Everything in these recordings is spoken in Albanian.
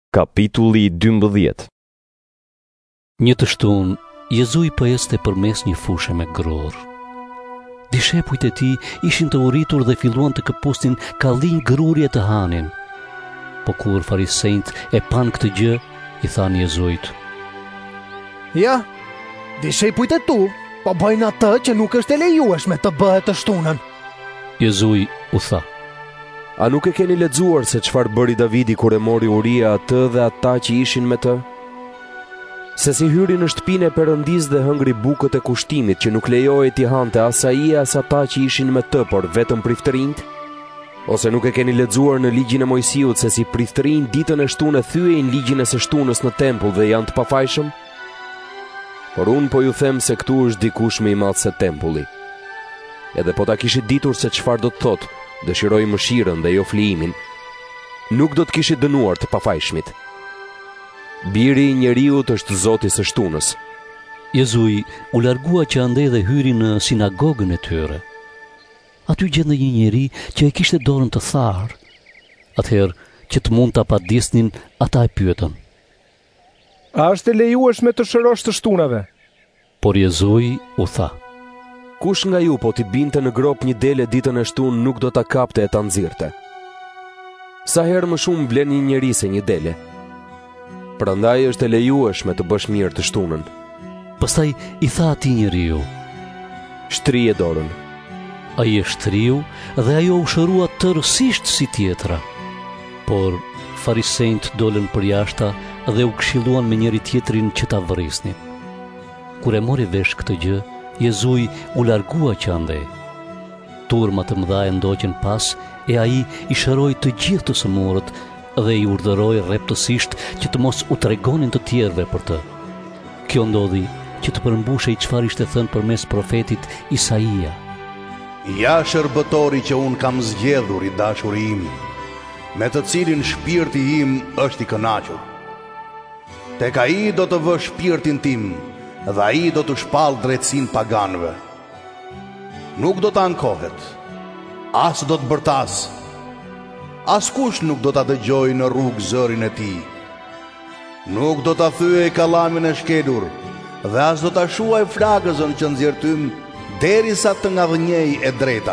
Kapitulli 12. Një të shtunë, Jezu i peste përmes një fushe me gror. Dishepujt e tij ishin të uritur dhe filluan të këpusnin kallin grurje të hanin. Po kur farisejt e pan këtë gjë, i thanë Jezujt: Ja, dishepujt e tu, po bëjnë atë që nuk është e lejueshme të bëhet të shtunën. Jezuj u tha: A nuk e keni lexuar se çfarë bëri Davidi kur e mori Uria atë dhe ata që ishin me të? Se si hyri në shtëpinë e Perëndis dhe hëngri bukët e kushtimit që nuk lejohej t'i hante as ai as ata që ishin me të, por vetëm priftërinjt? Ose nuk e keni lexuar në ligjin e Mojsiut se si priftërinjt ditën e shtunë thyejnë ligjin e së shtunës në tempull dhe janë të pafajshëm? Por unë po ju them se këtu është dikush më i madh se tempulli. Edhe po ta kishit ditur se çfarë do të thotë, dëshiroj mëshirën dhe jo flijimin, nuk do të kishit dënuar të pafajshmit. Biri i njeriut është Zoti së shtunës. Jezuj u largua që andej dhe hyri në sinagogën e tyre. Aty gjende një njeri që e kishte dorën të tharë. Atëherë që të mund ta padisnin, ata e pyetën: A është e lejueshme të shërosh të shtunave? Por Jezuj u tha: Kush nga ju po t'i binte në grop një dele ditën e shtunë nuk do ta kapte e ta nxirrte? Sa herë më shumë blen një njeri se një dele? Prandaj është e lejueshme të bësh mirë të shtunën. Pastaj i tha atij njeriu: Shtrije dorën. Ai e shtriu dhe ajo u shërua tërësisht si tjetra. Por farisejt dolën përjashta dhe u këshilluan me njëri tjetrin që ta vrisnin. Kur e mori vesh këtë gjë, Jezuj u largua që andej. Turma të mëdha e ndoqën pas, e ai i shëroi të gjithë të sëmurët dhe i urdhëroi rreptësisht që të mos u tregonin të tjerëve për të. Kjo ndodhi që të përmbushej çfarë ishte thënë përmes profetit Isaia: Ja shërbëtori që unë kam zgjedhur, i dashuri im, me të cilin shpirti im është i kënaqur. Tek ai do të vë shpirtin tim dhe ai do të shpall drejtësinë paganëve. Nuk do të ankohet, as do të bërtas, askush nuk do ta dëgjojë në rrugë zërin e tij. Nuk do ta thyej kallamin e shkelur dhe as do ta shuaj flakëzën që nxjerrtym derisa të ngadhënjej e drejta.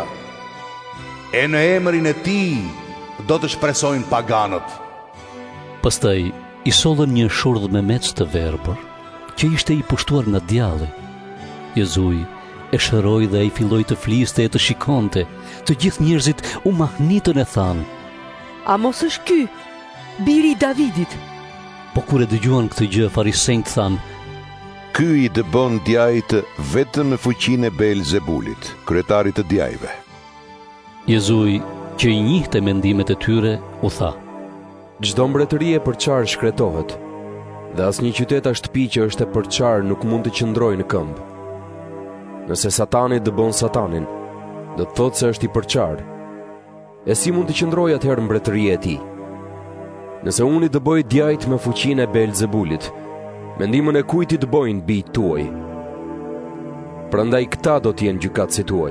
E në emrin e tij do të shpresojnë paganët. Pastaj i sollën një shurdh me mec të verbër, që ishte i pushtuar nga djalli. Jezuj e shëroi dhe ai filloi të fliste e të shikonte. Të gjithë njerëzit u mahnitën e thanë: A mos është ky, biri i Davidit? Po kur e dëgjuan këtë gjë, farisejt thanë: Ky i dëbon djajt vetëm me fuqinë e Beelzebulit, kryetarit të djajve. Jezuj, që i njihte mendimet e tyre, u tha: Çdo mbretëri e përçar shkretohet, dhe asnjë qytet a shtëpi që është e përçar nuk mund të qëndrojë në këmbë. Nëse Satani dëbon Satanin, do të thotë se është i përçar. E si mund të qëndrojë atëherë mbretëria e tij? Nëse unë i dëboj djajt me fuqinë e Beelzebulit, mendimin e kujt i dëbojnë bijt tuaj? Prandaj këta do të jenë gjykatësit tuaj.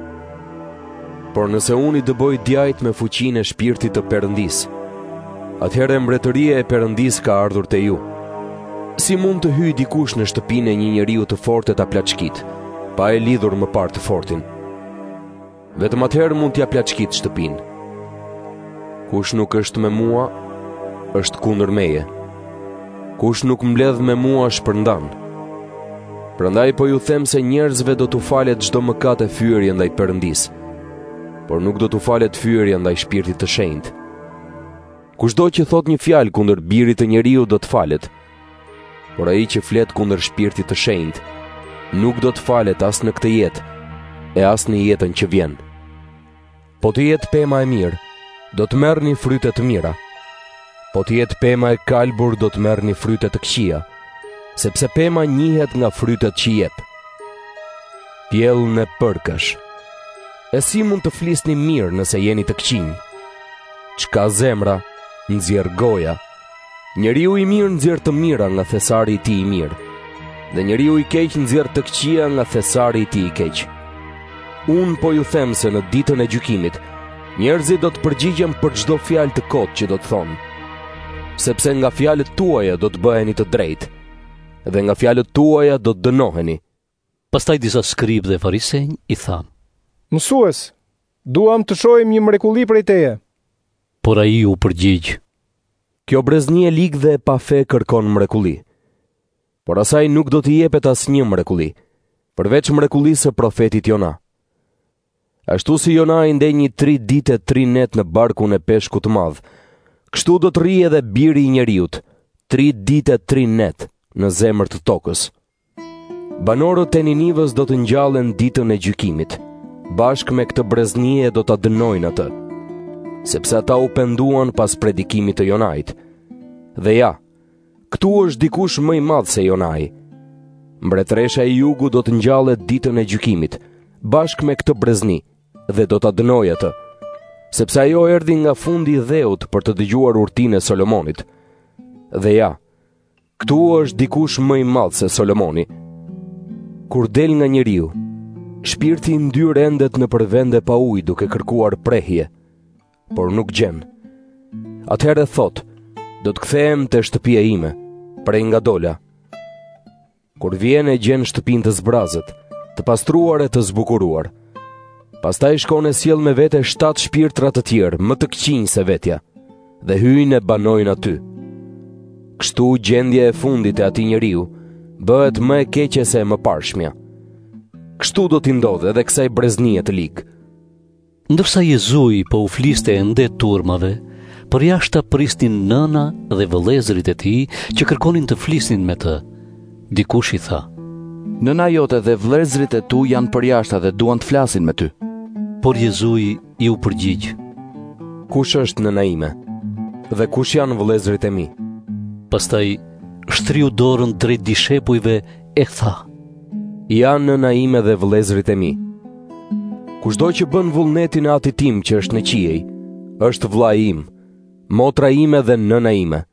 Por nëse unë i dëboj djajt me fuqinë e shpirtit të Perëndis, atëherë mbretëria e Perëndis ka ardhur te ju. Si mund të hyjë dikush në shtëpinë e një njeriu të fortë ta plaçkit, pa e lidhur më parë të fortin? Vetëm atëherë mund t'ja plaçkit shtëpinë. Kush nuk është me mua, është kundër meje. Kush nuk mbledh me mua shpërndan. Prandaj po ju them se njerëzve do t'u falet çdo mëkat e fyerje ndaj Perëndis, por nuk do t'u falet fyerja ndaj Shpirtit të Shenjtë. Kushdo që thot një fjalë kundër birit të njeriu do të falet, por ai që flet kundër Shpirtit të Shenjtë nuk do të falet as në këtë jetë e as në jetën që vjen. Po të jetë pema e mirë, do të merrni fryte të mira. Po të jetë pema e kalbur, do të merrni fryte të këqija, sepse pema njihet nga frytet që jep. Pjellën e përkësh. E si mund të flisni mirë nëse jeni të këqinj? Çka zemra nxjerr goja. Njeriu i mirë nxjerr të mira nga thesari i tij i mirë, dhe njeriu i keq nxjerr të këqija nga thesari i tij i keq. Unë po ju them se në ditën e gjykimit, njerëzit do të përgjigjen për çdo fjalë të kotë që do të thonë. sepse nga fjalët tuaja do të bëheni të drejtë, dhe nga fjalët tuaja do të dënoheni. Pastaj disa skribë dhe farisej i thanë: Mësues, duam të shohim një mrekulli prej teje. Por ai u përgjigj: Kjo brezni e ligë dhe pa fe kërkon mrekulli, por asaj nuk do t'i jepet asnjë mrekulli, përveç mrekullisë së profetit Jona. Ashtu si Jona i ndenjë 3 ditë e 3 net në barkun e peshkut të madh, kështu do të rrijë edhe Biri i Njeriut 3 ditë e 3 net në zemër të tokës. Banorët e Ninivës do të ngjallen ditën e gjykimit, bashkë me këtë breznie do ta dënojnë atë, sepse ata u penduan pas predikimit të Jonait. Dhe ja, këtu është dikush më i madh se Jonai. Mbretëresha e Jugut do të ngjallet ditën e gjykimit, bashkë me këtë brezni, dhe do ta dënojë atë, sepse ajo erdhi nga fundi i dheut për të dëgjuar urtinë e Solomonit. Dhe ja, këtu është dikush më i madh se Solomoni. Kur del nga njeriu, shpirti i ndyr endet në përvende pa ujë duke kërkuar prehje, por nuk gjen. Atëherë thot: do të kthehem te shtëpia ime, prej nga dola. Kur vjen e gjen shtëpinë të zbrazët, të pastruar e të zbukuruar. Pastaj shkon e sjell me vete 7 shpirtra të tjerë, më të këqinj se vetja, dhe hyjnë e banojnë aty. Kështu gjendja e fundit e atij njeriu bëhet më e keqe se e mëparshmja. Kështu do t'i ndodhe edhe kësaj breznie të ligë. Ndërsa Jezui po u fliste ende turmave, përjashta prisnin nëna dhe vëllezërit e tij që kërkonin të flisnin me të. Dikush i tha: Nëna jote dhe vëllezërit e tu janë përjashta dhe duan të flasin me ty. Por Jezui i u përgjigj: Kush është nëna ime? Dhe kush janë vëllezërit e mi? Pastaj shtriu dorën drejt dishepujve e tha: Janë nëna ime dhe vëllezërit e mi. Kushdo që bën vullnetin e atit tim që është në qiej, është vllai im, motra ime dhe nëna ime.